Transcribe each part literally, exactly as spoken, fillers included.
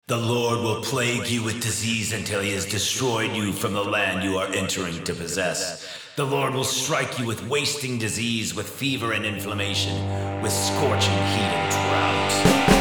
The Lord will plague you with disease until he has destroyed you from the land you are entering to possess. The Lord will strike you with wasting disease, with fever and inflammation, with scorching heat and drought.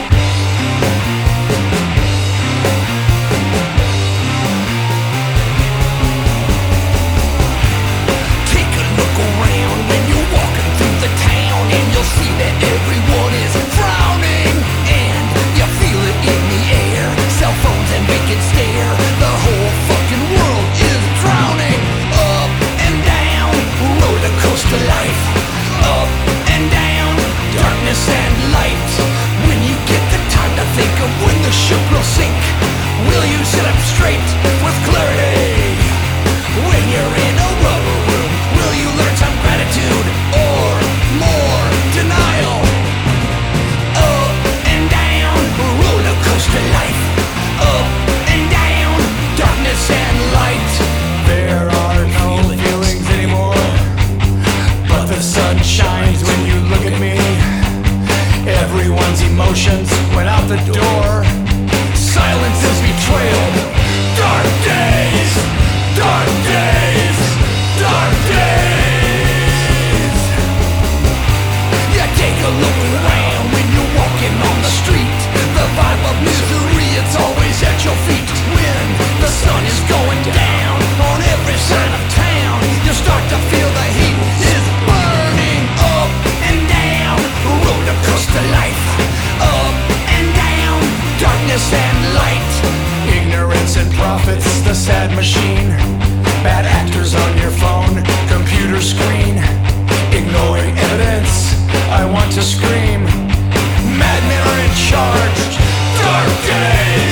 Emotions went out the door. Silence is betrayal. Dark days, dark days, dark days. Yeah, take a look around when you're walking on the street. The vibe of misery, it's always at your feet. When the sun is going down on every side of town, you start to feel the heat is burning up and down. Roller coaster life. Up and down, darkness and light. Ignorance and profits, the sad machine. Bad actors on your phone, computer screen. Ignoring evidence, I want to scream. Madmen are in charge. Dark days.